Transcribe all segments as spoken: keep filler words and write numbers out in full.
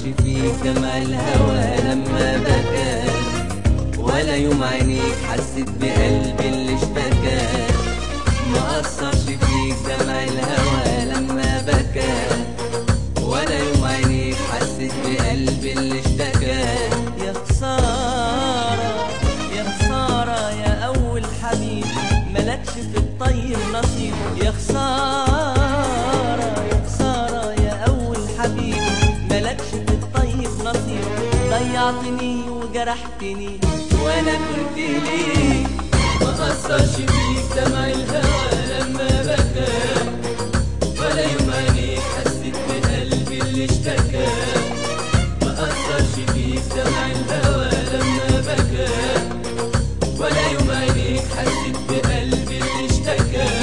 فيك دمع الهوى لما بكى، ولا يوم عينيك حسيت بقلبي اللي اشتكى. ما أثرش فيك دمع الهوى لما بكى، ولا يوم عينيك حسيت بقلبي اللي اشتكى. يا خسارة يا خسارة يا أول حبيب، ملكش في الطيب نصيب. يا خسارة يا خسارة يا أول حبيب، ملكش في الطيب نصيب. ضيعتني وجرحتني وانا كنت ليك. ما أثرش فيك دمع الهوى لما بكى، ولا يوم عينيك حسيت بقلبي اللي اشتكى. ما أثرش فيك دمع الهوى لما بكى، ولا يوم عينيك حسيت بقلبي اللي اشتكى.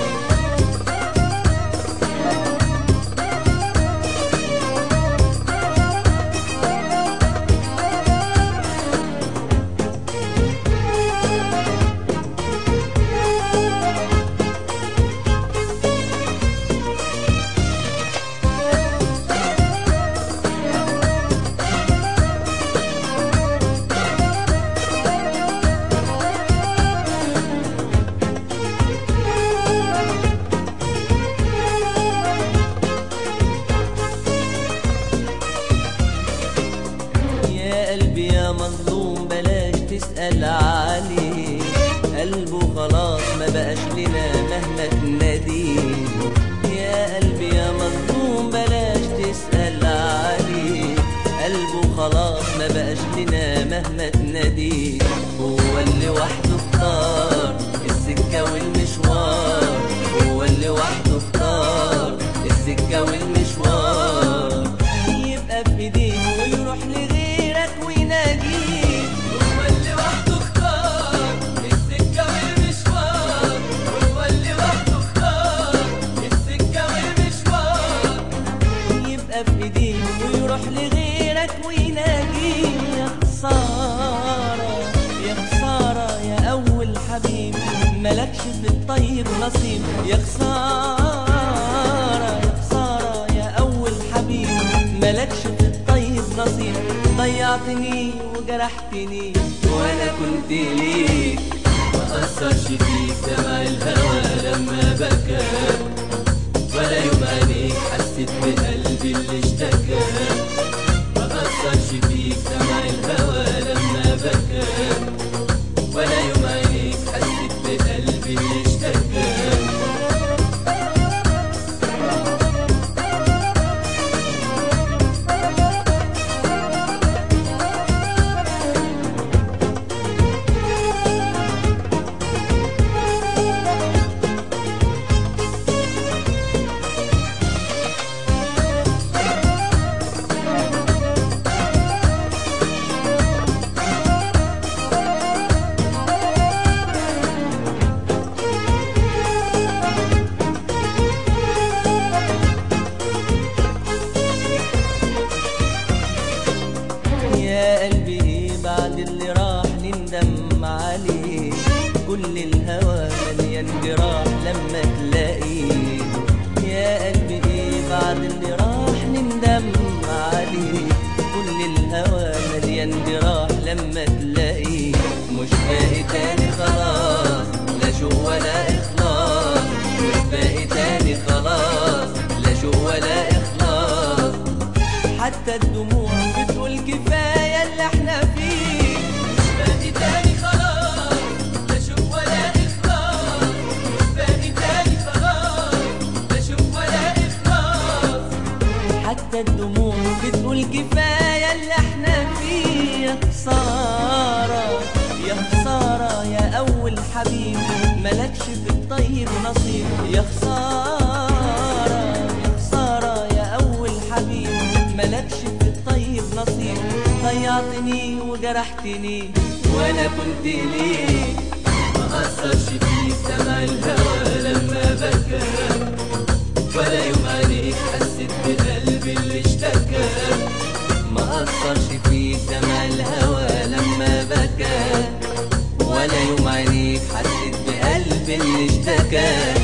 يا مظلوم بلاش تسأل عليه، قلبه خلاص ما بقاش لنا مهما تناديه. يا قلبي يا مظلوم بلاش تسأل عليه، قلبه خلاص ما بقاش لنا مهما تناديه. هو اللي وحده اختار السكة والمشوار، هو اللي وحده اختار السكة والمشوار. يبقى في ايديه ويروح لغيرك ويناديه. هو اللي وحده اختار السكة والمشوار، هو اللي وحده اختار السكة والمشوار. يبقى في ايديه ويروح لغيرك ويناديه. يا خسارة يا خسارة يا أول حبيب، ملكش في الطيب نصيب. يا خسارة يا خسارة يا أول حبيب، ملكش في الطيب نصيب. ضيعتني وجرحتني وانا كنت ليك. ما أثرش فيك دمع الهوى لما بكى، ولا يوم عينيك حسيت بقلبي اللي اشتكى. ما أثرش فيك دمع الهوى لما بكى، ولا يوم عينيك حسيت بقلبي اللي اشتكى. يا قلبي ايه بعد اللي راح نندم عليه. كل الهوى مليان جراح لما تلاقيه. يا قلبي ايه بعد اللي راح نندم عليه. كل الهوى مليان جراح لما تلاقيه. مش باقي تاني خلاص لا شوق ولا إخلاص، مش باقي تاني خلاص لا شوق ولا إخلاص. حتى الدموع بتقول كفاية اللي احنا فيه. مش باقي تاني خلاص لا شوق ولا إخلاص، مش باقي تاني خلاص لا شوق ولا إخلاص. حتى الدموع بتقول كفاية اللي احنا فيه. يا خسارة يا خسارة يا أول حبيب، ملكش في الطيب نصيب. يا خسارة يا خسارة يا أول حبيب، ملكش في الطيب نصيب. ضيعتني وجرحتني وانا كنت ليك. ما أثرش فيك دمع الهوى لما بكى، ولا يوم عينيك حسيت بقلبي اللي اشتكى. ما أثرش فيك دمع الهوى لما بكى، ولا يوم عينيك حسيت بقلبي اللي اشتكى.